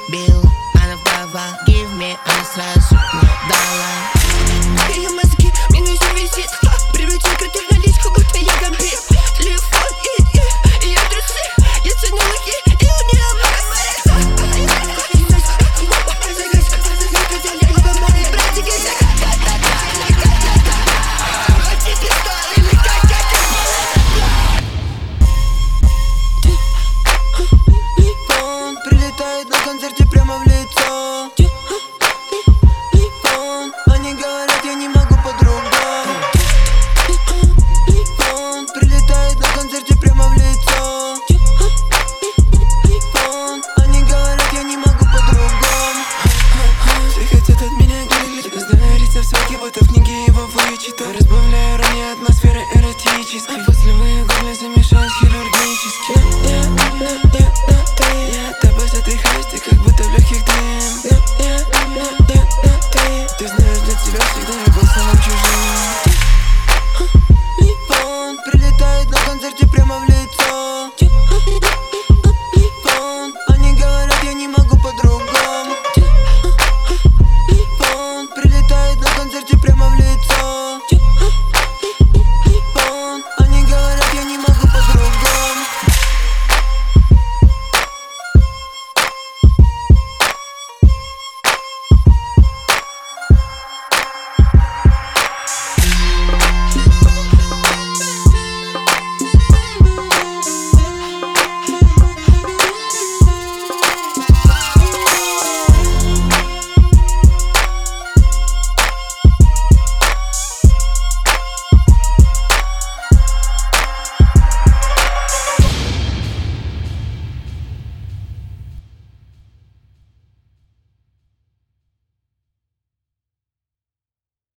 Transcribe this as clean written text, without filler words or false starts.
бил, она вдова, give me, она сразу мне дала. Ее мозги, минус висит, превратил крутых наличку, будто я гамбит. Телефон и ее трусы, я тянула ей, и у нее Он прилетает на концерте прямо в